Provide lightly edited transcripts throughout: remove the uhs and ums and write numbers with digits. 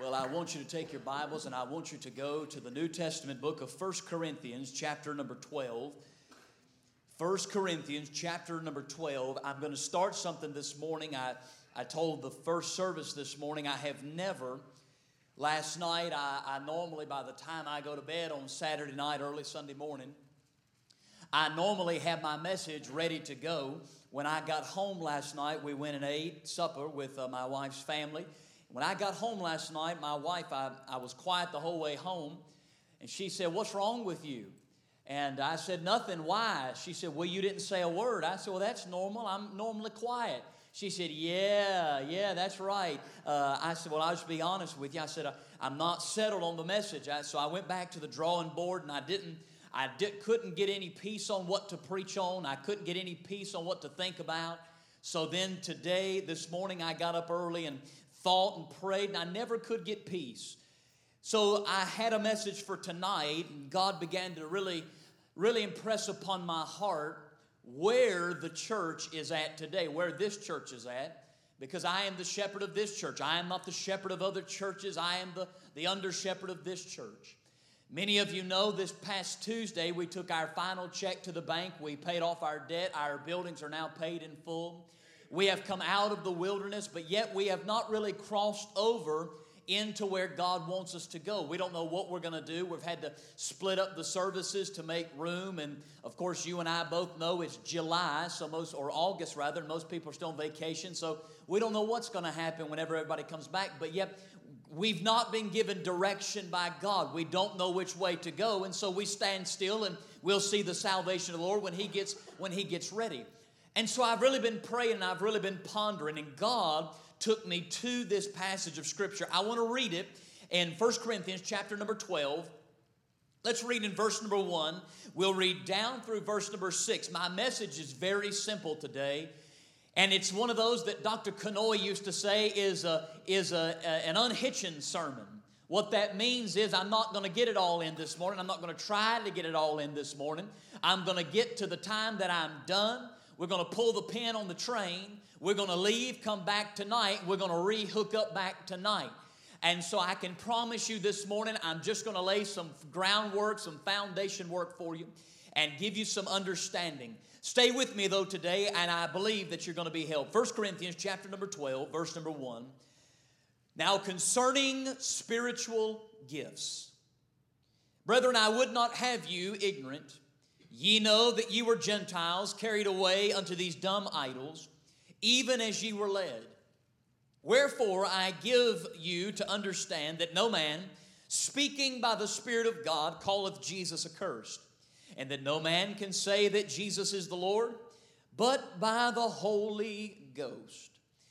Well, I want you to take your Bibles and I want you to go to the New Testament book of 1 Corinthians, chapter number 12. 1 Corinthians, chapter number 12. I'm going to start something this morning. I told the first service this morning, I have never, last night, I normally, by the time I go to bed on Saturday night, early Sunday morning, I normally have my message ready to go. When I got home last night, we went and ate supper with my wife's family. When I got home last night, my wife, I was quiet the whole way home, and she said, "What's wrong with you?" And I said, "Nothing." "Why?" She said, "Well, you didn't say a word." I said, "Well, that's normal. I'm normally quiet." She said, Yeah, that's right. I said, "Well, I'll just be honest with you." I said, "I'm not settled on the message." So I went back to the drawing board, and I couldn't get any peace on what to preach on. I couldn't get any peace on what to think about. So then this morning, I got up early and thought and prayed, and I never could get peace. So I had a message for tonight, and God began to really, really impress upon my heart where the church is at today, where this church is at, because I am the shepherd of this church. I am not the shepherd of other churches. I am the under-shepherd of this church. Many of you know this past Tuesday, we took our final check to the bank. We paid off our debt. Our buildings are now paid in full. We have come out of the wilderness, but yet we have not really crossed over into where God wants us to go. We don't know what we're going to do. We've had to split up the services to make room, and of course you and I both know it's July, or August rather, and most people are still on vacation, so we don't know what's going to happen whenever everybody comes back, but yet we've not been given direction by God. We don't know which way to go, and so we stand still and we'll see the salvation of the Lord when He gets ready. And so I've really been praying and I've really been pondering, and God took me to this passage of Scripture. I want to read it in 1 Corinthians chapter number 12. Let's read in verse number 1. We'll read down through verse number 6. My message is very simple today, and it's one of those that Dr. Kanoy used to say is an unhitching sermon. What that means is I'm not going to get it all in this morning. I'm not going to try to get it all in this morning. I'm going to get to the time that I'm done. We're going to pull the pin on the train. We're going to leave, come back tonight. We're going to re-hook up back tonight. And so I can promise you this morning, I'm just going to lay some groundwork, some foundation work for you and give you some understanding. Stay with me, though, today, and I believe that you're going to be helped. 1 Corinthians chapter number 12, verse number 1. Now concerning spiritual gifts. Brethren, I would not have you ignorant. Ye know that ye were Gentiles, carried away unto these dumb idols, even as ye were led. Wherefore I give you to understand that no man, speaking by the Spirit of God, calleth Jesus accursed, and that no man can say that Jesus is the Lord, but by the Holy Ghost.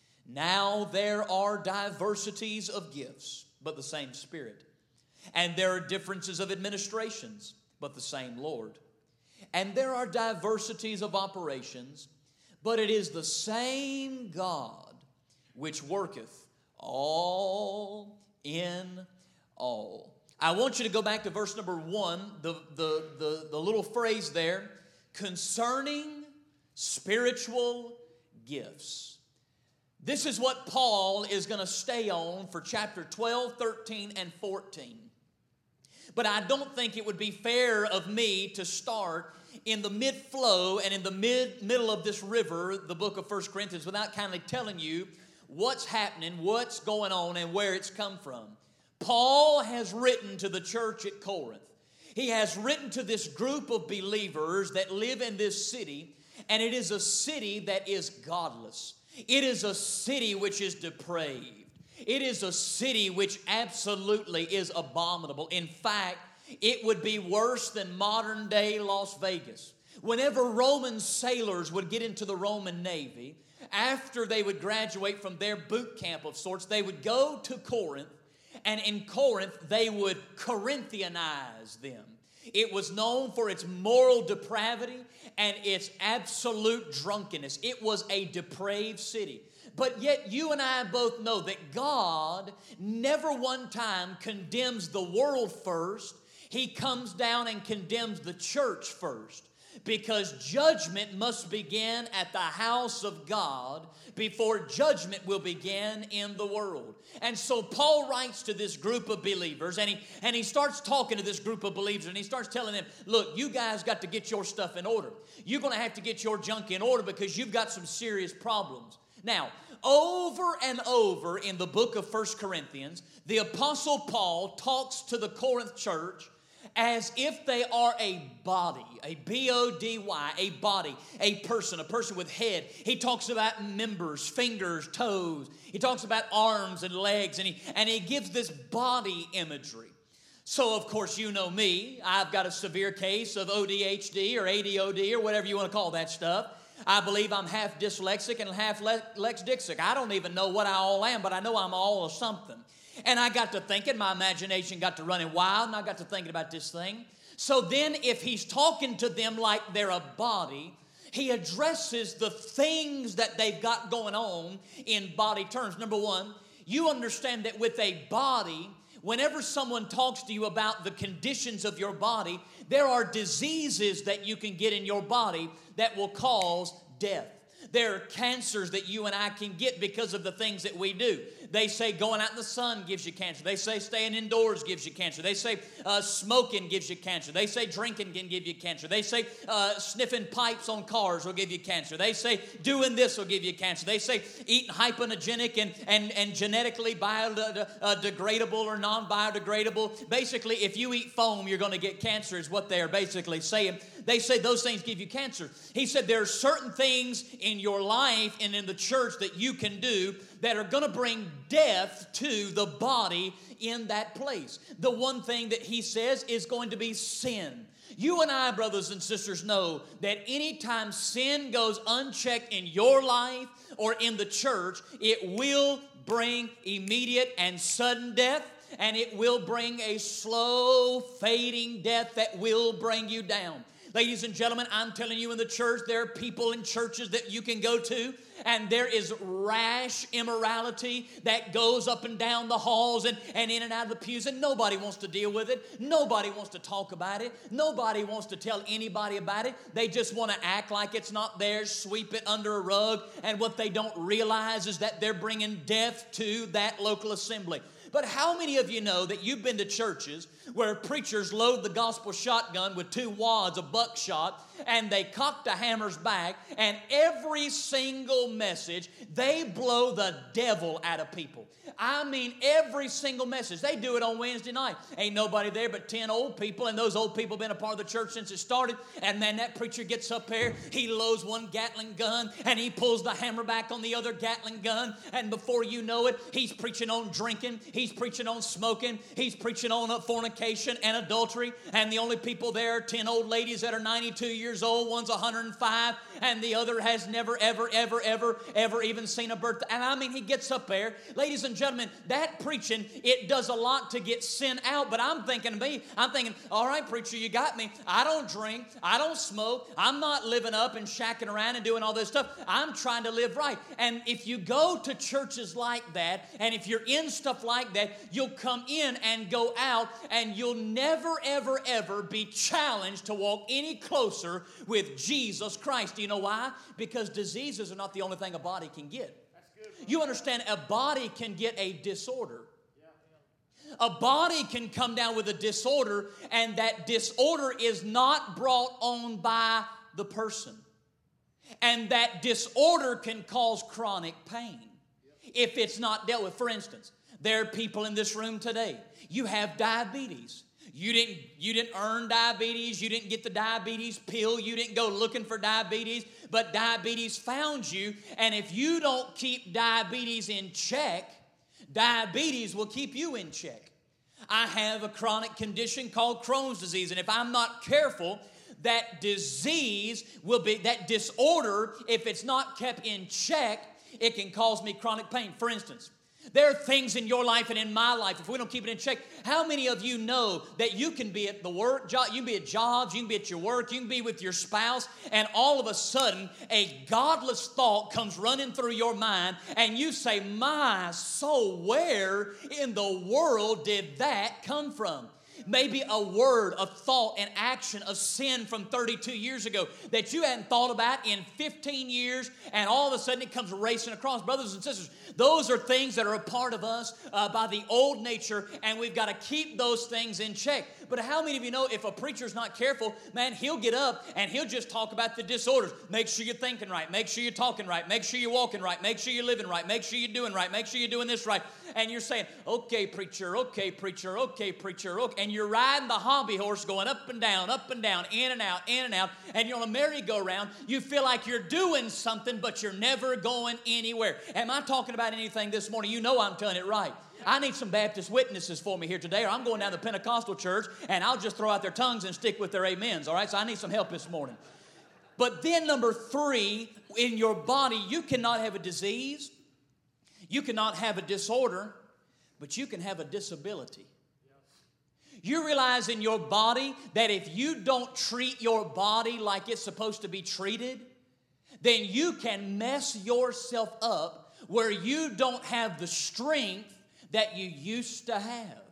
Now there are diversities of gifts, but the same Spirit. And there are differences of administrations, but the same Lord. And there are diversities of operations, but it is the same God which worketh all in all. I want you to go back to verse number 1, the little phrase there, concerning spiritual gifts. This is what Paul is going to stay on for chapter 12, 13, and 14. But I don't think it would be fair of me to start in the mid-flow and in the middle of this river, the book of 1 Corinthians, without kindly telling you what's happening, what's going on, and where it's come from. Paul has written to the church at Corinth. He has written to this group of believers that live in this city, and it is a city that is godless. It is a city which is depraved. It is a city which absolutely is abominable. In fact, it would be worse than modern day Las Vegas. Whenever Roman sailors would get into the Roman Navy, after they would graduate from their boot camp of sorts, they would go to Corinth, and in Corinth, they would Corinthianize them. It was known for its moral depravity and its absolute drunkenness. It was a depraved city. But yet you and I both know that God never one time condemns the world first. He comes down and condemns the church first. because judgment must begin at the house of God before judgment will begin in the world. And so Paul writes to this group of believers, and he starts talking to this group of believers, and he starts telling them, look, you guys got to get your stuff in order. You're going to have to get your junk in order because you've got some serious problems. Now, over and over in the book of 1 Corinthians, the Apostle Paul talks to the Corinth church as if they are a body, a B-O-D-Y, a body, a person with head. He talks about members, fingers, toes. He talks about arms and legs, and he gives this body imagery. So, of course, you know me. I've got a severe case of ODHD or ADOD or whatever you want to call that stuff. I believe I'm half dyslexic and half lexidixic. I don't even know what I all am, but I know I'm all of something. And I got to thinking, my imagination got to running wild, and I got to thinking about this thing. So then if he's talking to them like they're a body, he addresses the things that they've got going on in body terms. Number one, you understand that with a body, whenever someone talks to you about the conditions of your body, there are diseases that you can get in your body that will cause death. There are cancers that you and I can get because of the things that we do. They say going out in the sun gives you cancer. They say staying indoors gives you cancer. They say smoking gives you cancer. They say drinking can give you cancer. They say sniffing pipes on cars will give you cancer. They say doing this will give you cancer. They say eating hypoallergenic and genetically biodegradable or non-biodegradable. Basically, if you eat foam, you're going to get cancer is what they are basically saying. They say those things give you cancer. He said there are certain things in your life and in the church that you can do that are going to bring death to the body in that place. The one thing that he says is going to be sin. You and I, brothers and sisters, know that anytime sin goes unchecked in your life or in the church, it will bring immediate and sudden death, and it will bring a slow fading death that will bring you down. Ladies and gentlemen, I'm telling you in the church, there are people in churches that you can go to, and there is rash immorality that goes up and down the halls and in and out of the pews, and nobody wants to deal with it. Nobody wants to talk about it. Nobody wants to tell anybody about it. They just want to act like it's not theirs, sweep it under a rug, and what they don't realize is that they're bringing death to that local assembly. But how many of you know that you've been to churches where preachers load the gospel shotgun with 2 wads of buckshot and they cock the hammers back, and every single message, they blow the devil out of people? I mean, every single message. They do it on Wednesday night. Ain't nobody there but 10 old people, and those old people have been a part of the church since it started. And then that preacher gets up there, he loads one Gatling gun, and he pulls the hammer back on the other Gatling gun, and before you know it, he's preaching on drinking, he's preaching on smoking, he's preaching on fornication and adultery, and the only people there are 10 old ladies that are 92 years old, one's 105, and the other has never, ever even seen a birthday. And I mean, he gets up there, ladies and gentlemen, that preaching, it does a lot to get sin out. But I'm thinking, all right, preacher, you got me. I don't drink. I don't smoke. I'm not living up and shacking around and doing all this stuff. I'm trying to live right. And if you go to churches like that, and if you're in stuff like that, you'll come in and go out, and you'll never, ever be challenged to walk any closer with Jesus Christ. Do you know why? Because diseases are not the only thing a body can get. You understand, a body can get a disorder. A body can come down with a disorder, and that disorder is not brought on by the person. And that disorder can cause chronic pain if it's not dealt with. For instance, there are people in this room today, you have diabetes. You didn't earn diabetes. You didn't get the diabetes pill. You didn't go looking for diabetes, but diabetes found you. And if you don't keep diabetes in check, diabetes will keep you in check. I have a chronic condition called Crohn's disease, and if I'm not careful, that disorder, if it's not kept in check, it can cause me chronic pain. For instance, there are things in your life and in my life, if we don't keep it in check. How many of you know that you can be at the work job, you can be at jobs, you can be at your work, you can be with your spouse, and all of a sudden a godless thought comes running through your mind, and you say, my soul, where in the world did that come from? Maybe a word, a thought, an action of sin from 32 years ago that you hadn't thought about in 15 years, and all of a sudden it comes racing across. Brothers and sisters, those are things that are a part of us by the old nature, and we've got to keep those things in check. But how many of you know if a preacher's not careful, man, he'll get up and he'll just talk about the disorders. Make sure you're thinking right. Make sure you're talking right. Make sure you're walking right. Make sure you're living right. Make sure you're doing right. Make sure you're doing this right. And you're saying, okay, preacher, okay, preacher, okay, preacher, okay. And you're riding the hobby horse going up and down, in and out, in and out. And you're on a merry-go-round. You feel like you're doing something, but you're never going anywhere. Am I talking about anything this morning? You know I'm telling it right. I need some Baptist witnesses for me here today, or I'm going down to the Pentecostal church, and I'll just throw out their tongues and stick with their amens, all right? So I need some help this morning. But then number 3, in your body, you cannot have a disease, you cannot have a disorder, but you can have a disability. You realize in your body that if you don't treat your body like it's supposed to be treated, then you can mess yourself up where you don't have the strength that you used to have.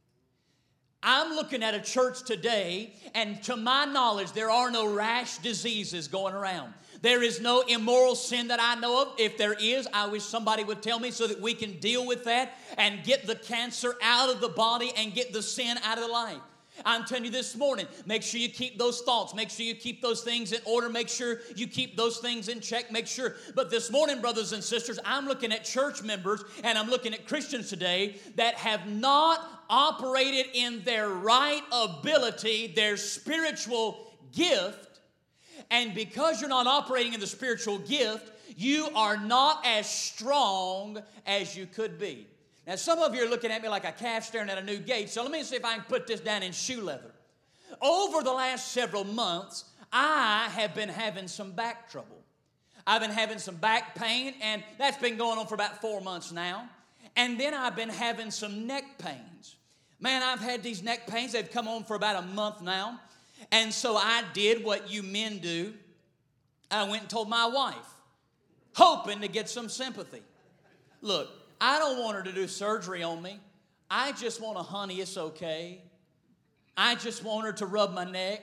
I'm looking at a church today, and to my knowledge, there are no rash diseases going around. There is no immoral sin that I know of. If there is, I wish somebody would tell me so that we can deal with that and get the cancer out of the body and get the sin out of the life. I'm telling you this morning, make sure you keep those thoughts. Make sure you keep those things in order. Make sure you keep those things in check. Make sure. But this morning, brothers and sisters, I'm looking at church members and I'm looking at Christians today that have not operated in their right ability, their spiritual gift. And because you're not operating in the spiritual gift, you are not as strong as you could be. Now, some of you are looking at me like a calf staring at a new gate, so let me see if I can put this down in shoe leather. Over the last several months, I have been having some back trouble. I've been having some back pain, and that's been going on for about 4 months now. And then I've been having some neck pains. Man, I've had these neck pains. They've come on for about a month now. And so I did what you men do. I went and told my wife, hoping to get some sympathy. Look, I don't want her to do surgery on me. I just want a honey, it's okay. I just want her to rub my neck.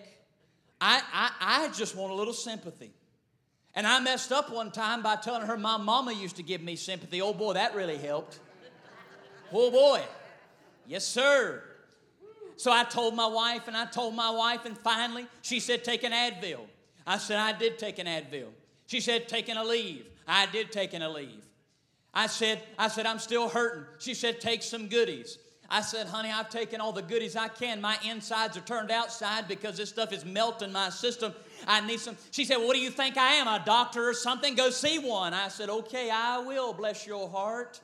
I just want a little sympathy. And I messed up one time by telling her my mama used to give me sympathy. Oh boy, that really helped. Oh boy. Yes, sir. So I told my wife, and finally she said, take an Advil. I said, I did take an Advil. She said, taking a leave. I did take a leave. I said, I'm still hurting. She said, take some goodies. I said, honey, I've taken all the goodies I can. My insides are turned outside because this stuff is melting my system. I need some. She said, well, what do you think I am, a doctor or something? Go see one. I said, okay, I will, bless your heart.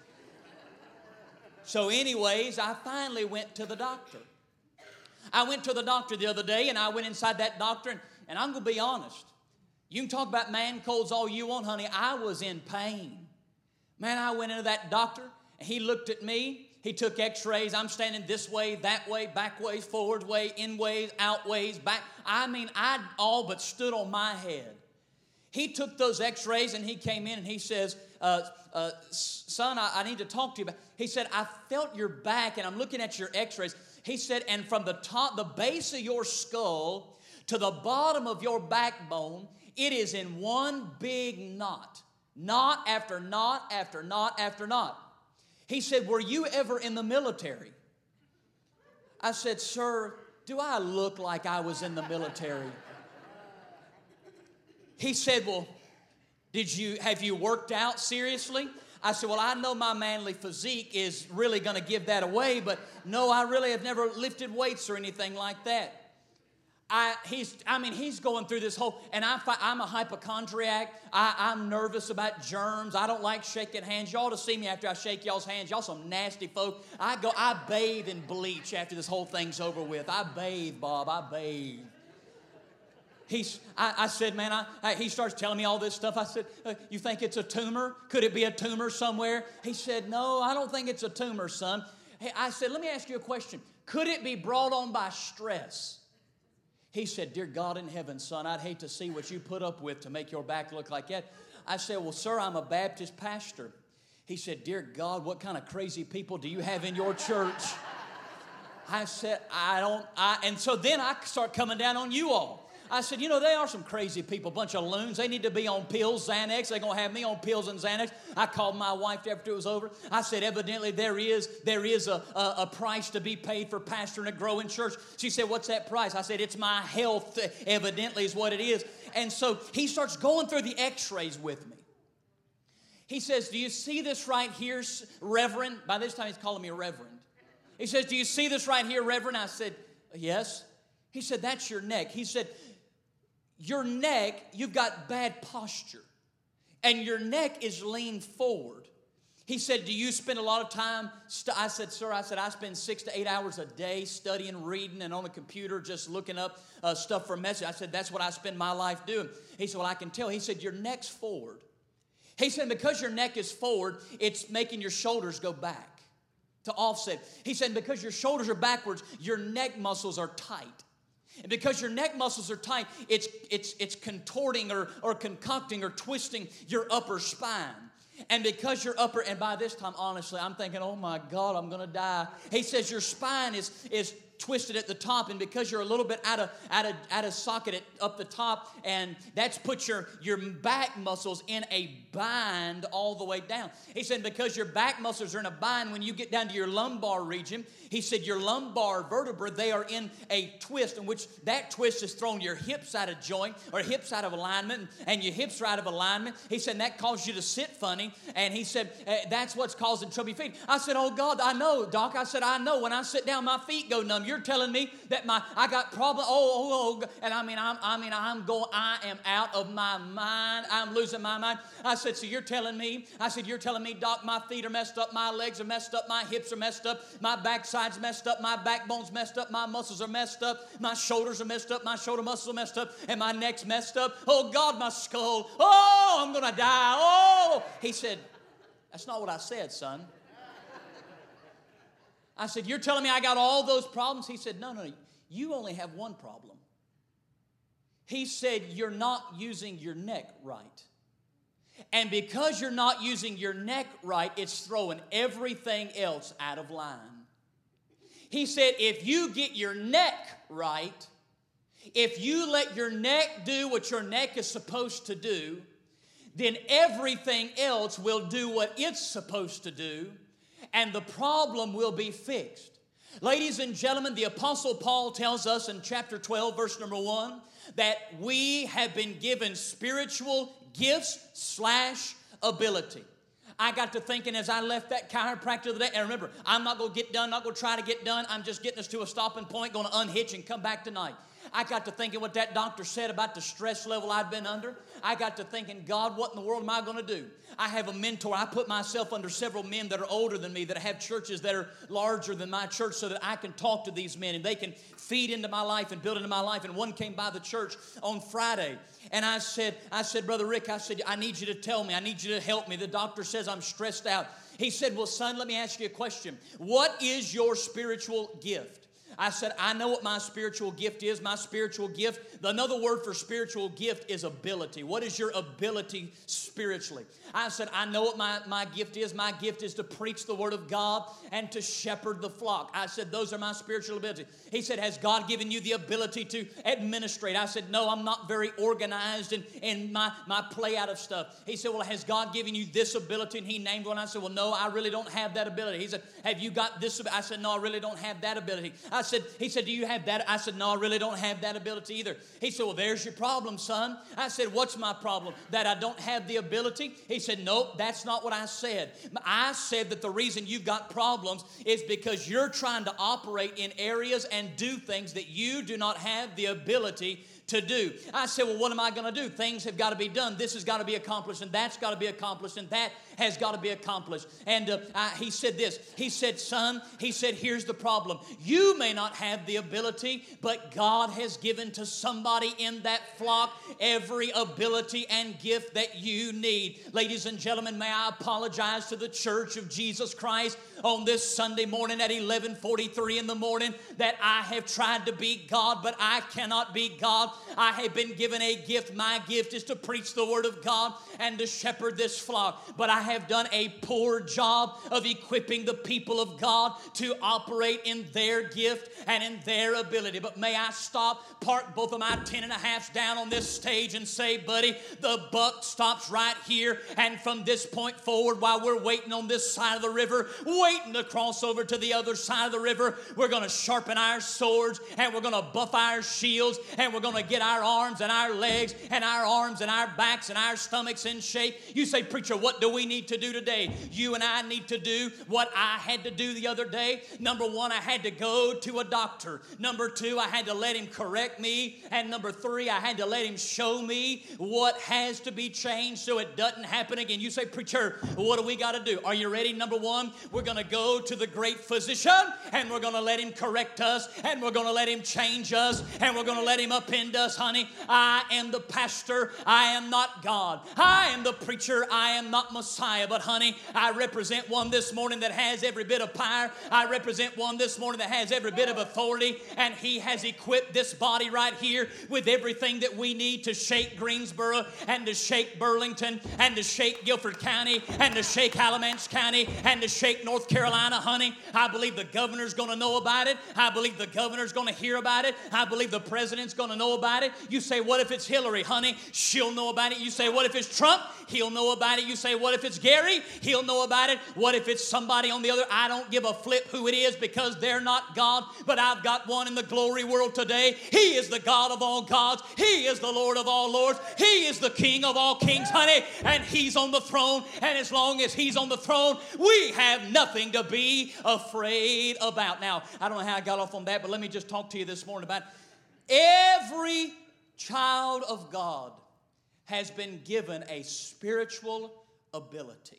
So anyways, I finally went to the doctor. I went to the doctor the other day, and I went inside that doctor, and I'm going to be honest. You can talk about man colds all you want, honey. I was in pain. Man, I went into that doctor, and he looked at me. He took x-rays. I'm standing this way, that way, back ways, forward way, in ways, out ways, back. I mean, I all but stood on my head. He took those x-rays, and he came in, and he says, son, I need to talk to you. He said, I felt your back, and I'm looking at your x-rays. He said, and from the top, the base of your skull to the bottom of your backbone, it is in one big knot. Knot after knot after knot after knot. He said, were you ever in the military? I said, sir, do I look like I was in the military? He said, well, have you worked out seriously? I said, well, I know my manly physique is really going to give that away, but no, I really have never lifted weights or anything like that. He's going through this whole, and I'm a hypochondriac. I'm nervous about germs. I don't like shaking hands. Y'all ought to see me after I shake y'all's hands. Y'all some nasty folk. I bathe in bleach after this whole thing's over with. I bathe, Bob. I bathe. I said, man, he starts telling me all this stuff. I said, you think it's a tumor? Could it be a tumor somewhere? He said, no, I don't think it's a tumor, son. Hey, I said, let me ask you a question. Could it be brought on by stress? He said, dear God in heaven, son, I'd hate to see what you put up with to make your back look like that. I said, well, sir, I'm a Baptist pastor. He said, dear God, what kind of crazy people do you have in your church? I said, and so then I start coming down on you all. I said, you know, they are some crazy people, bunch of loons. They need to be on pills, Xanax. They're going to have me on pills and Xanax. I called my wife after it was over. I said, evidently there is a price to be paid for pastoring a growing church. She said, what's that price? I said, it's my health, evidently is what it is. And so he starts going through the x-rays with me. He says, do you see this right here, Reverend? By this time he's calling me Reverend. He says, do you see this right here, Reverend? I said, yes. He said, that's your neck. He said, your neck, you've got bad posture, and your neck is leaned forward. He said, do you spend a lot of time? I said, sir, I spend 6 to 8 hours a day studying, reading, and on the computer just looking up stuff for message. I said, that's what I spend my life doing. He said, well, I can tell. He said, your neck's forward. He said, because your neck is forward, it's making your shoulders go back to offset. He said, because your shoulders are backwards, your neck muscles are tight. And because your neck muscles are tight, it's contorting or concocting or twisting your upper spine. And because your upper, and by this time, honestly, I'm thinking, oh my God, I'm going to die. He says your spine is twisted at the top, and because you're a little bit out of socket up the top, and that's put your back muscles in a bind all the way down. He said because your back muscles are in a bind, when you get down to your lumbar region, he said your lumbar vertebrae, they are in a twist, in which that twist has thrown your hips out of joint, or hips out of alignment, and your hips are out of alignment. He said that caused you to sit funny, and he said that's what's causing trouble with your feet. I said, oh God, I know, Doc. I said, I know. When I sit down, my feet go numb. You're telling me that I got problem. And I am out of my mind. I'm losing my mind. I said, so you're telling me? I said, you're telling me, Doc, my feet are messed up, my legs are messed up, my hips are messed up, my backside's messed up, my backbone's messed up, my muscles are messed up, my shoulders are messed up, my shoulder muscles are messed up, and my neck's messed up. Oh God, my skull. Oh, I'm gonna die. Oh, he said, that's not what I said, son. I said, you're telling me I got all those problems? He said, no, you only have one problem. He said, you're not using your neck right. And because you're not using your neck right, it's throwing everything else out of line. He said, if you get your neck right, if you let your neck do what your neck is supposed to do, then everything else will do what it's supposed to do, and the problem will be fixed. Ladies and gentlemen, the Apostle Paul tells us in chapter 12, verse number 1, that we have been given spiritual gifts / ability. I got to thinking as I left that chiropractor today, and remember, I'm not going to get done, not going to try to get done. I'm just getting us to a stopping point, going to unhitch and come back tonight. I got to thinking what that doctor said about the stress level I'd been under. I got to thinking, God, what in the world am I going to do? I have a mentor. I put myself under several men that are older than me, that have churches that are larger than my church, so that I can talk to these men and they can feed into my life and build into my life. And one came by the church on Friday, and I said, Brother Rick, I said, I need you to tell me. I need you to help me. The doctor says I'm stressed out. He said, well, son, let me ask you a question. What is your spiritual gift? I said, I know what my spiritual gift is. My spiritual gift, another word for spiritual gift is ability. What is your ability spiritually? I said, I know what my gift is. My gift is to preach the word of God and to shepherd the flock. I said, those are my spiritual abilities. He said, has God given you the ability to administrate? I said, no, I'm not very organized in my play out of stuff. He said, well, has God given you this ability? And he named one. I said, well, no, I really don't have that ability. He said, have you got this? I said, no, I really don't have that ability. He said, do you have that? I said, no, I really don't have that ability either. He said, well, there's your problem, son. I said, what's my problem? That I don't have the ability? He said, nope, that's not what I said. I said that the reason you've got problems is because you're trying to operate in areas and do things that you do not have the ability to do. I said, well, what am I going to do? Things have got to be done. This has got to be accomplished, and that's got to be accomplished, and that has got to be accomplished. And he said this. He said, son, he said, here's the problem. You may not have the ability, but God has given to somebody in that flock every ability and gift that you need. Ladies and gentlemen, may I apologize to the Church of Jesus Christ on this Sunday morning at 11:43 in the morning that I have tried to be God, but I cannot be God. I have been given a gift. My gift is to preach the word of God and to shepherd this flock. But I have done a poor job of equipping the people of God to operate in their gift and in their ability. But may I stop, park both of my 10.5s down on this stage and say, buddy, the buck stops right here. And from this point forward, while we're waiting on this side of the river, waiting to cross over to the other side of the river, we're going to sharpen our swords and we're going to buff our shields and we're going to get our arms and our legs and our arms and our backs and our stomachs in shape. You say, preacher, what do we need to do today? You and I need to do what I had to do the other day. Number one, I had to go to a doctor. Number two, I had to let him correct me. And number three, I had to let him show me what has to be changed so it doesn't happen again. You say, preacher, what do we got to do? Are you ready? Number one, we're going to go to the great physician and we're going to let him correct us and we're going to let him change us and we're going to let him upend us, honey. I am the pastor. I am not God. I am the preacher. I am not Messiah. But honey, I represent one this morning that has every bit of power. I represent one this morning that has every bit of authority, and he has equipped this body right here with everything that we need to shake Greensboro and to shake Burlington and to shake Guilford County and to shake Alamance County and to shake North Carolina, honey. I believe the governor's going to know about it. I believe the governor's going to hear about it. I believe the president's going to know about it. You say, what if it's Hillary, honey? She'll know about it. You say, what if it's Trump? He'll know about it. You say, what if it's Gary? He'll know about it. What if it's somebody on the other? I don't give a flip who it is because they're not God, but I've got one in the glory world today. He is the God of all gods. He is the Lord of all lords. He is the King of all kings, honey, and he's on the throne, and as long as he's on the throne, we have nothing to be afraid about. Now, I don't know how I got off on that, but let me just talk to you this morning about every child of God has been given a spiritual ability.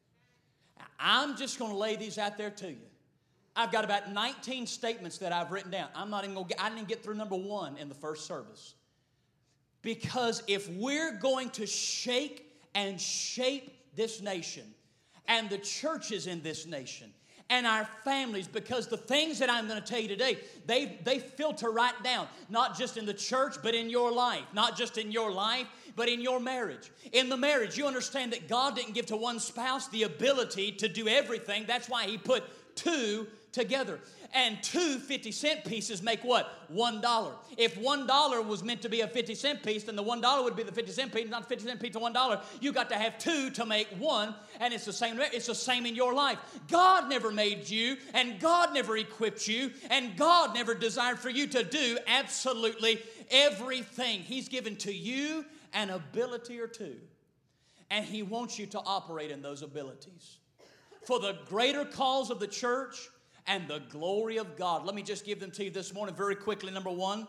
I'm just going to lay these out there to you. I've got about 19 statements that I've written down. I didn't get through number 1 in the first service. Because if we're going to shake and shape this nation and the churches in this nation and our families, because the things that I'm going to tell you today, they filter right down, not just in the church, but in your life. Not just in your life, but in your marriage. In the marriage, you understand that God didn't give to one spouse the ability to do everything. That's why he put 2 together. And 2 50-cent pieces make what? $1. If $1 was meant to be a 50-cent piece, then the $1 would be the 50-cent piece, not the 50-cent piece to $1. You got to have 2 to make 1, and it's the same. It's the same in your life. God never made you, and God never equipped you, and God never desired for you to do absolutely everything. He's given to you an ability or two, and he wants you to operate in those abilities for the greater cause of the church and the glory of God. Let me just give them to you this morning very quickly. Number one,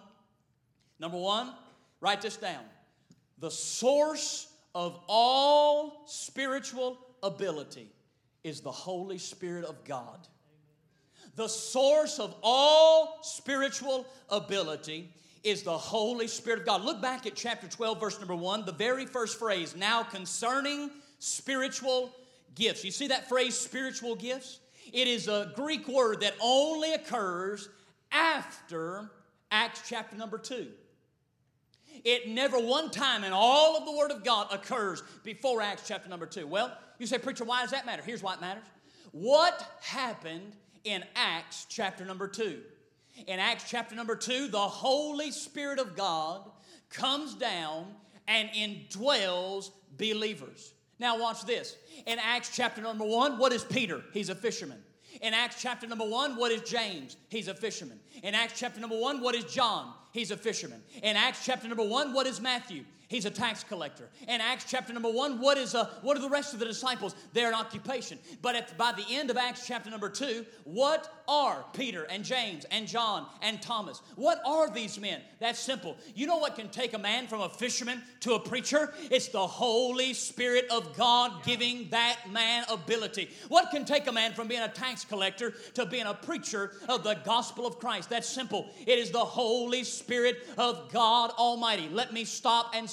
write this down. The source of all spiritual ability is the Holy Spirit of God. The source of all spiritual ability is the Holy Spirit of God. Look back at chapter 12, verse number 1, the very first phrase, now concerning spiritual gifts. You see that phrase, spiritual gifts? It is a Greek word that only occurs after Acts chapter number 2. It never one time in all of the Word of God occurs before Acts chapter number 2. Well, you say, preacher, why does that matter? Here's why it matters. What happened in Acts chapter number 2? In Acts chapter number 2, the Holy Spirit of God comes down and indwells believers. Now watch this. In Acts chapter number 1, what is Peter? He's a fisherman. In Acts chapter number 1, what is James? He's a fisherman. In Acts chapter number 1, what is John? He's a fisherman. In Acts chapter number 1, what is Matthew? He's a tax collector. In Acts chapter number 1, what are the rest of the disciples? They're an occupation. But by the end of Acts chapter number 2, what are Peter and James and John and Thomas? What are these men? That's simple. You know what can take a man from a fisherman to a preacher? It's the Holy Spirit of God giving that man ability. What can take a man from being a tax collector to being a preacher of the gospel of Christ? That's simple. It is the Holy Spirit of God Almighty. Let me stop and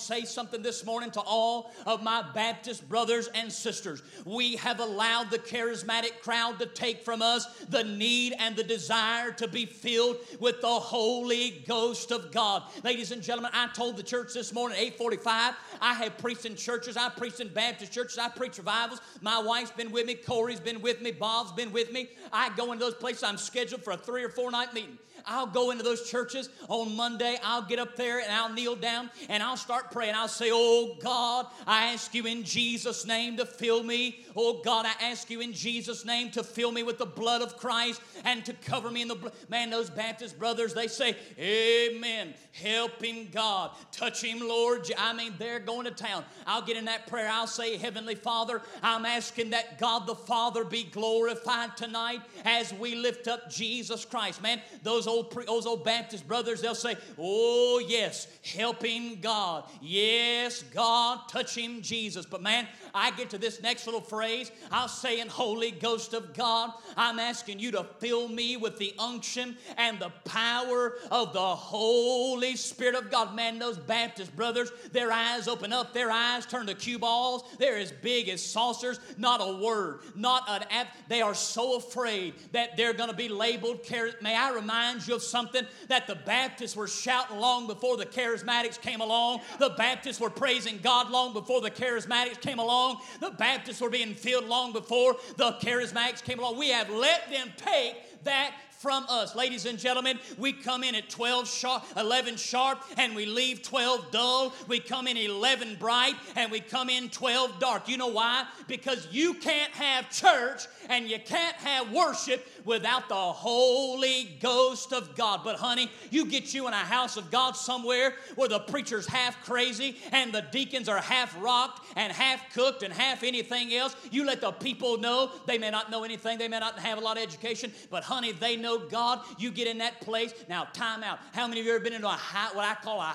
say something this morning to all of my Baptist brothers and sisters. We have allowed the charismatic crowd to take from us the need and the desire to be filled with the Holy Ghost of God. Ladies and gentlemen, I told the church this morning at 8:45, I have preached in churches, I preached in Baptist churches, I preach revivals. My wife's been with me, Corey's been with me, Bob's been with me. I go into those places, I'm scheduled for a 3 or 4 night meeting. I'll go into those churches on Monday. I'll get up there and I'll kneel down and I'll start praying. I'll say, oh God, I ask you in Jesus' name to fill me. Oh God, I ask you in Jesus' name to fill me with the blood of Christ and to cover me in the blood. Man, those Baptist brothers, they say, amen. Help him, God. Touch him, Lord. I mean, they're going to town. I'll get in that prayer. I'll say, Heavenly Father, I'm asking that God the Father be glorified tonight as we lift up Jesus Christ. Man, those old Baptist brothers, they'll say, oh yes, help him, God. Yes, God, touch him, Jesus. But man, I get to this next little phrase. I'll say, in Holy Ghost of God, I'm asking you to fill me with the unction and the power of the Holy Spirit of God. Man, those Baptist brothers, their eyes open up, their eyes turn to cue balls. They're as big as saucers, not a word, not an app. They are so afraid that they're going to be labeled. May I remind you of something that the Baptists were shouting long before the charismatics came along. The Baptists were praising God long before the charismatics came along. The Baptists were being filled long before the charismatics came along. We have let them take that from us. Ladies and gentlemen, we come in at 11 sharp, and we leave 12 dull. We come in 11 bright, and we come in 12 dark. You know why? Because you can't have church and you can't have worship without the Holy Ghost of God. But honey, you get you in a house of God somewhere where the preacher's half crazy and the deacons are half rocked and half cooked and half anything else. You let the people know. They may not know anything. They may not have a lot of education. But honey, they know God. You get in that place. Now, time out. How many of you have ever been into what I call a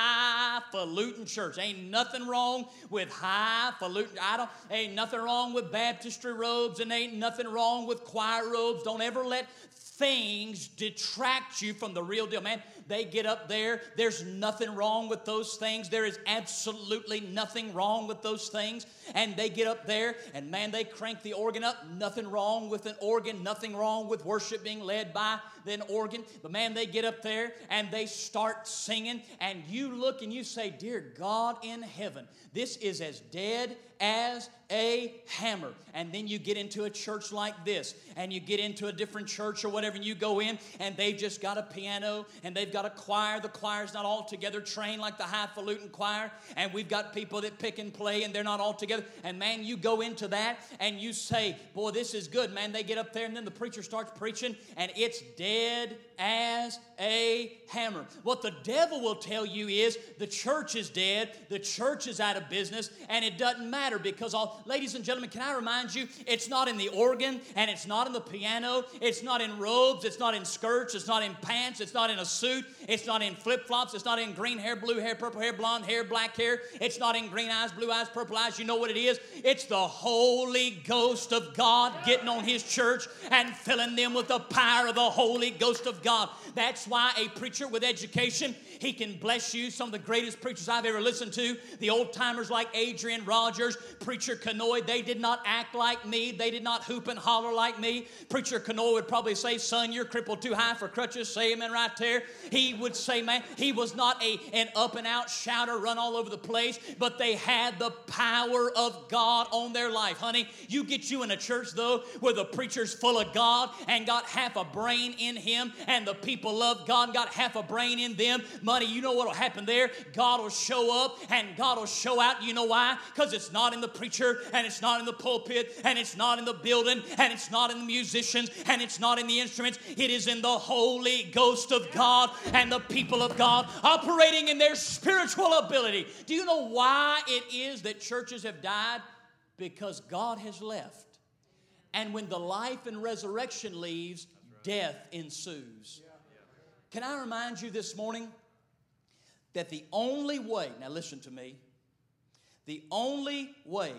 highfalutin church? Ain't nothing wrong with highfalutin. Ain't nothing wrong with baptistry robes, and ain't nothing wrong with choir robes. Don't ever let things detract you from the real deal. Man, they get up there. There's nothing wrong with those things. There is absolutely nothing wrong with those things. And they get up there and man, they crank the organ up. Nothing wrong with an organ. Nothing wrong with worship being led by an organ. But man, they get up there and they start singing. And you look and you say, dear God in heaven, this is as dead as a hammer. And then you get into a church like this, and you get into a different church or whatever, and you go in, and they've just got a piano, and they've got a choir. The choir's not all together trained like the highfalutin choir, and we've got people that pick and play, and they're not all together. And man, you go into that, and you say, boy, this is good. Man, they get up there, and then the preacher starts preaching, and it's dead as a hammer. What the devil will tell you is the church is dead, the church is out of business, and it doesn't matter because ladies and gentlemen, can I remind you, it's not in the organ, and it's not in the piano, it's not in robes, it's not in skirts, it's not in pants, it's not in a suit, it's not in flip-flops, it's not in green hair, blue hair, purple hair, blonde hair, black hair, it's not in green eyes, blue eyes, purple eyes. You know what it is? It's the Holy Ghost of God getting on His church and filling them with the power of the Holy Ghost of God. That's why a preacher with education, he can bless you. Some of the greatest preachers I've ever listened to, the old-timers like Adrian Rogers, Preacher Kanoy, they did not act like me. They did not hoop and holler like me. Preacher Kanoy would probably say, son, you're crippled too high for crutches. Say amen right there. He would say, man, he was not an up-and-out shouter, run all over the place, but they had the power of God on their life. Honey, you get you in a church, though, where the preacher's full of God and got half a brain in him, and the people love God and got half a brain in them. Money, you know what will happen there? God will show up and God will show out. You know why? Because it's not in the preacher, and it's not in the pulpit, and it's not in the building, and it's not in the musicians, and it's not in the instruments. It is in the Holy Ghost of God and the people of God operating in their spiritual ability. Do you know why it is that churches have died? Because God has left. And when the life and resurrection leaves, death ensues. Can I remind you this morning that the only way, now listen to me, the only way,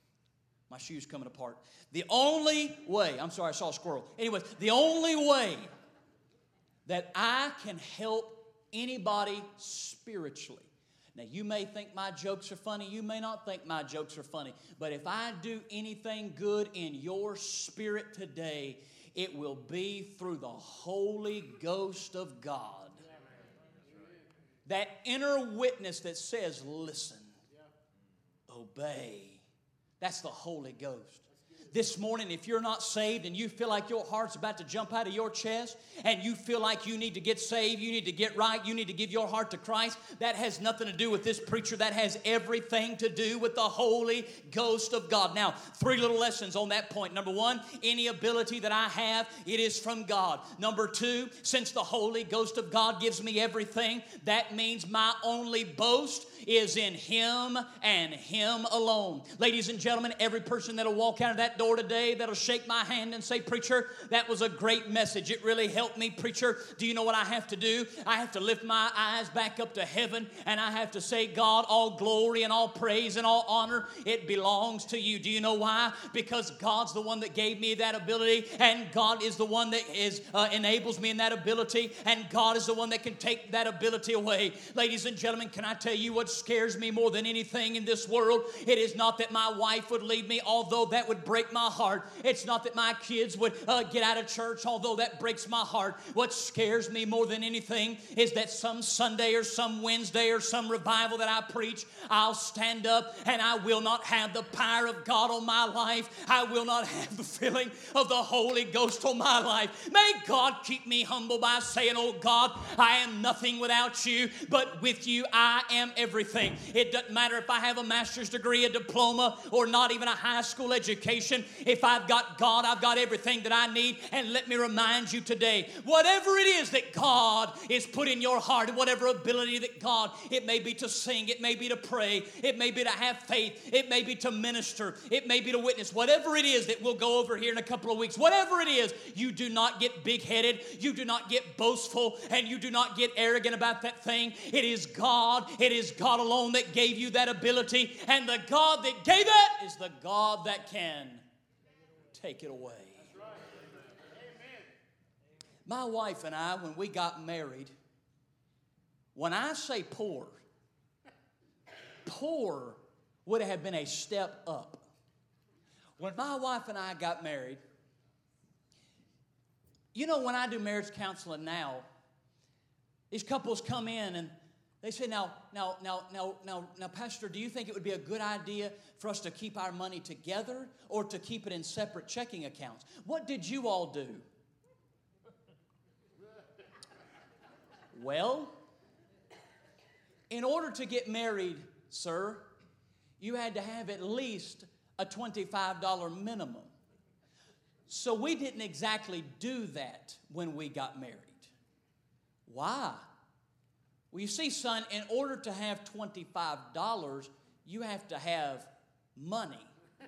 my shoe's coming apart. The only way, I'm sorry, I saw a squirrel. Anyways, the only way that I can help anybody spiritually, Now, you may think my jokes are funny. You may not think my jokes are funny. But if I do anything good in your spirit today, it will be through the Holy Ghost of God. That inner witness that says, listen, obey. That's the Holy Ghost. This morning, if you're not saved and you feel like your heart's about to jump out of your chest and you feel like you need to get saved, you need to get right, you need to give your heart to Christ, that has nothing to do with this preacher. That has everything to do with the Holy Ghost of God. Now, 3 little lessons on that point. Number 1, any ability that I have, it is from God. Number 2, since the Holy Ghost of God gives me everything, that means my only boast is in Him and Him alone. Ladies and gentlemen, every person that'll walk out of that door today, that'll shake my hand and say, preacher, that was a great message. It really helped me, preacher. Do you know what I have to do? I have to lift my eyes back up to heaven and I have to say, God, all glory and all praise and all honor, it belongs to you. Do you know why? Because God's the one that gave me that ability, and God is the one that enables me in that ability, and God is the one that can take that ability away. Ladies and gentlemen, can I tell you what scares me more than anything in this world? It is not that my wife would leave me, although that would break my heart. It's not that my kids would get out of church, although that breaks my heart. What scares me more than anything is that some Sunday or some Wednesday or some revival that I preach, I'll stand up and I will not have the power of God on my life. I will not have the filling of the Holy Ghost on my life. May God keep me humble by saying, oh God, I am nothing without you, but with you I am everything. It doesn't matter if I have a master's degree, a diploma, or not even a high school education. If I've got God, I've got everything that I need. And let me remind you today, whatever it is that God is put in your heart, whatever ability that God, it may be to sing, it may be to pray, it may be to have faith, it may be to minister, it may be to witness, whatever it is that we'll go over here in a couple of weeks, whatever it is, you do not get big-headed, you do not get boastful, and you do not get arrogant about that thing. It is God alone that gave you that ability, and the God that gave it is the God that can take it away. My wife and I, when we got married, when I say poor would have been a step up. When my wife and I got married, you know, when I do marriage counseling now, these couples come in and they say, now, Pastor, do you think it would be a good idea for us to keep our money together or to keep it in separate checking accounts? What did you all do? Well, in order to get married, sir, you had to have at least a $25 minimum. So we didn't exactly do that when we got married. Why? Well, you see, son, in order to have $25, you have to have money.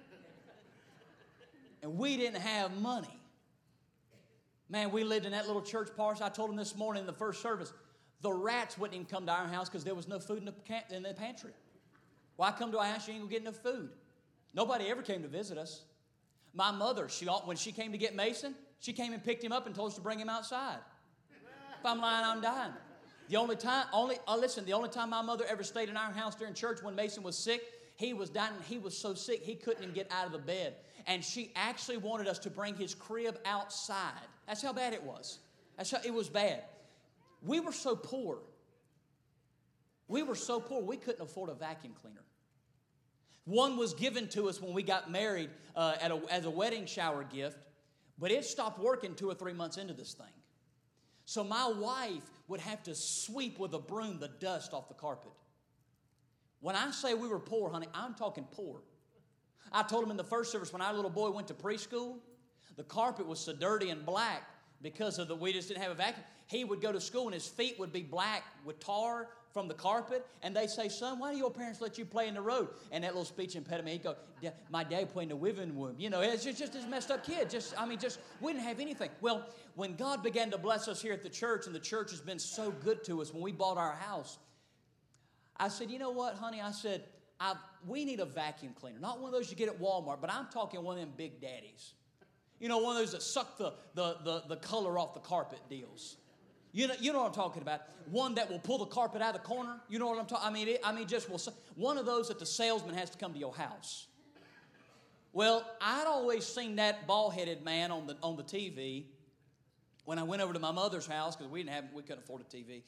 And we didn't have money. Man, we lived in that little church parish. I told them this morning in the first service, the rats wouldn't even come to our house because there was no food in the pantry. Why come to our house? You ain't going to get enough food. Nobody ever came to visit us. My mother, when she came to get Mason, she came and picked him up and told us to bring him outside. If I'm lying, I'm dying. The only time my mother ever stayed in our house during church when Mason was sick, he was dying. He was so sick, he couldn't even get out of the bed. And she actually wanted us to bring his crib outside. That's how bad it was. It was bad. We were so poor. We couldn't afford a vacuum cleaner. One was given to us when we got married as a wedding shower gift, but it stopped working 2 or 3 months into this thing. So my wife would have to sweep with a broom the dust off the carpet. When I say we were poor, honey, I'm talking poor. I told him in the first service when our little boy went to preschool, the carpet was so dirty and black because we just didn't have a vacuum. He would go to school and his feet would be black with tar from the carpet, and they say, son, why do your parents let you play in the road? And that little speech impediment, he'd go, my dad played in the living room. You know, it's just this messed up kid. We didn't have anything. Well, when God began to bless us here at the church, and the church has been so good to us when we bought our house, I said, you know what, honey? I said, we need a vacuum cleaner. Not one of those you get at Walmart, but I'm talking one of them big daddies. You know, one of those that suck the color off the carpet deals. You know what I'm talking about. One that will pull the carpet out of the corner. You know what I'm talking. One of those that the salesman has to come to your house. Well, I'd always seen that bald-headed man on the TV when I went over to my mother's house because we couldn't afford a TV.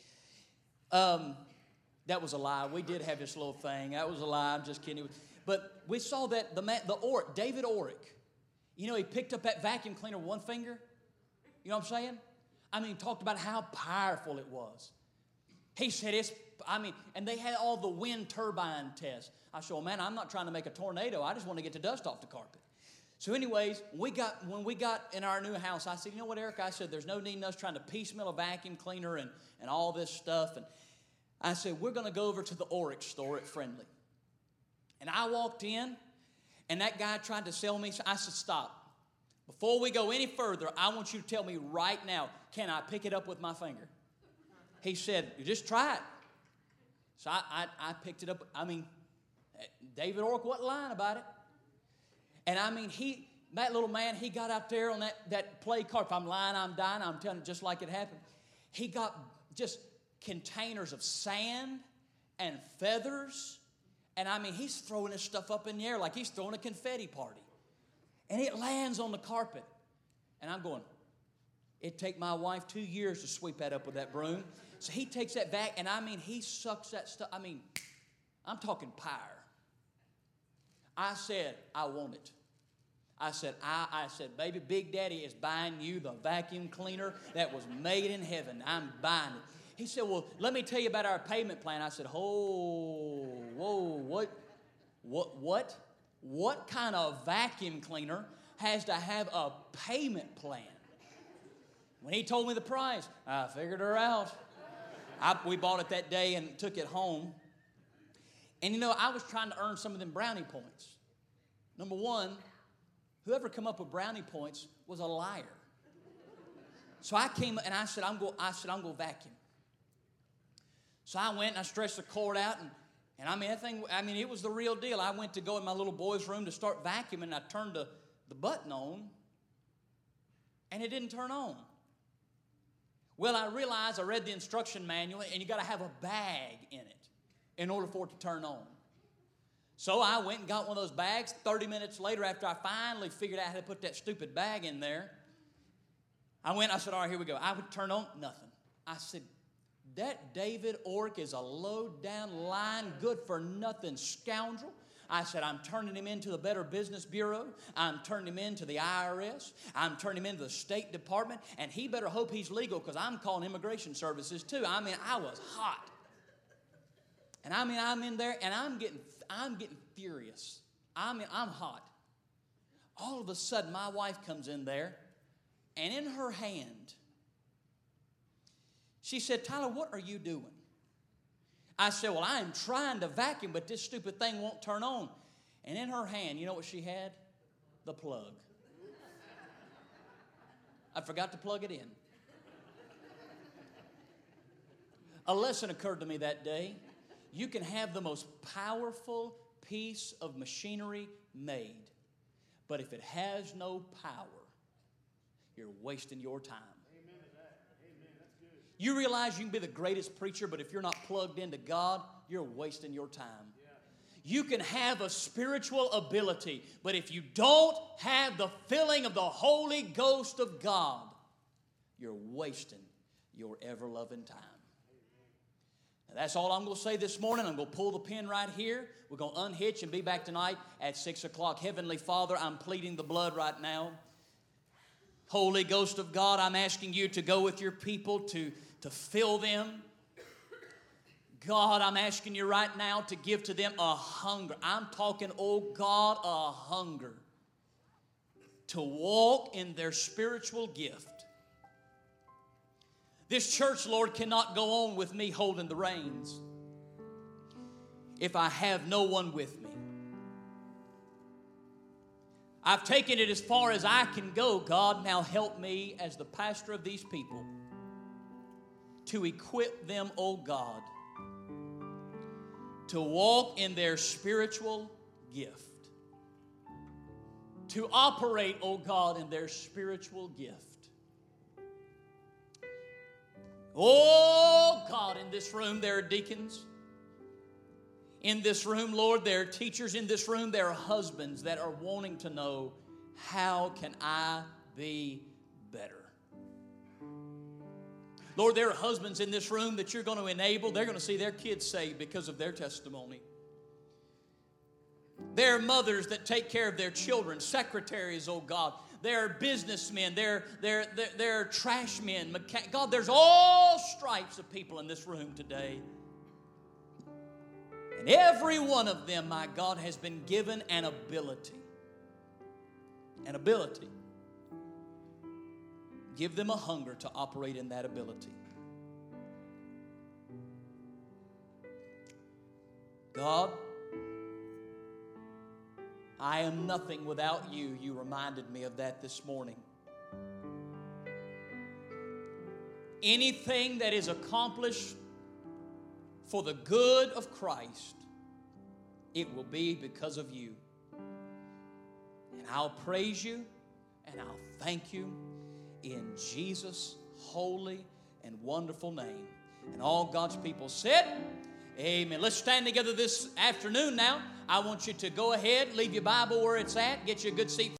That was a lie. We did have this little thing. That was a lie. I'm just kidding. But we saw that David Orrick. You know, he picked up that vacuum cleaner with one finger. You know what I'm saying? Talked about how powerful it was. He said and they had all the wind turbine tests. I said, well, man, I'm not trying to make a tornado. I just want to get the dust off the carpet. So anyways, when we got in our new house, I said, you know what, Eric? I said, there's no need in us trying to piecemeal a vacuum cleaner and all this stuff. And I said, we're going to go over to the Orrick store at Friendly. And I walked in, and that guy tried to sell me. I said, stop. Before we go any further, I want you to tell me right now, can I pick it up with my finger? He said, you just try it. So I picked it up. David Orrick wasn't lying about it. And that little man, he got out there on that play card. If I'm lying, I'm dying. I'm telling you just like it happened. He got just containers of sand and feathers. And he's throwing this stuff up in the air like he's throwing a confetti party. And it lands on the carpet. And I'm going, it'd take my wife 2 years to sweep that up with that broom. So he takes that back, and he sucks that stuff. I'm talking power. I said, I want it. I said, baby, Big Daddy is buying you the vacuum cleaner that was made in heaven. I'm buying it. He said, well, let me tell you about our payment plan. I said, whoa, what kind of vacuum cleaner has to have a payment plan? When he told me the price, I figured her out. We bought it that day and took it home. And I was trying to earn some of them brownie points. Number one, whoever come up with brownie points was a liar. So I came and I said, I'm going to vacuum. So I went and I stretched the cord out and it was the real deal. I went to go in my little boy's room to start vacuuming, and I turned the button on, and it didn't turn on. Well, I realized I read the instruction manual, and you got to have a bag in it in order for it to turn on. So I went and got one of those bags. 30 minutes later, after I finally figured out how to put that stupid bag in there, I said, all right, here we go. I would turn on, nothing. I said, that David Orrick is a low-down, lying, good-for-nothing scoundrel. I said, I'm turning him into the Better Business Bureau. I'm turning him into the IRS. I'm turning him into the State Department. And he better hope he's legal, because I'm calling immigration services too. I was hot. And I'm in there, and I'm getting furious. I'm hot. All of a sudden, my wife comes in there, and in her hand, she said, Tyler, what are you doing? I said, well, I am trying to vacuum, but this stupid thing won't turn on. And in her hand, you know what she had? The plug. I forgot to plug it in. A lesson occurred to me that day. You can have the most powerful piece of machinery made, but if it has no power, you're wasting your time. You realize you can be the greatest preacher, but if you're not plugged into God, you're wasting your time. You can have a spiritual ability, but if you don't have the filling of the Holy Ghost of God, you're wasting your ever-loving time. Now, that's all I'm going to say this morning. I'm going to pull the pin right here. We're going to unhitch and be back tonight at 6 o'clock. Heavenly Father, I'm pleading the blood right now. Holy Ghost of God, I'm asking you to go with your people to fill them. God, I'm asking you right now to give to them a hunger. I'm talking, oh God, a hunger to walk in their spiritual gift. This church, Lord, cannot go on with me holding the reins if I have no one with me. I've taken it as far as I can go. God, now help me as the pastor of these people to equip them, oh God, to walk in their spiritual gift, to operate, oh God, in their spiritual gift. Oh, God, in this room there are deacons. In this room, Lord, there are teachers. In this room, there are husbands that are wanting to know, how can I be better? Lord, there are husbands in this room that you're going to enable. They're going to see their kids saved because of their testimony. There are mothers that take care of their children, secretaries, oh God. There are businessmen. There are trash men. God, there's all stripes of people in this room today. And every one of them, my God, has been given an ability. An ability. Give them a hunger to operate in that ability. God, I am nothing without you. You reminded me of that this morning. Anything that is accomplished for the good of Christ, it will be because of you. And I'll praise you and I'll thank you in Jesus' holy and wonderful name. And all God's people said, amen. Let's stand together this afternoon now. I want you to go ahead, leave your Bible where it's at, get you a good seat.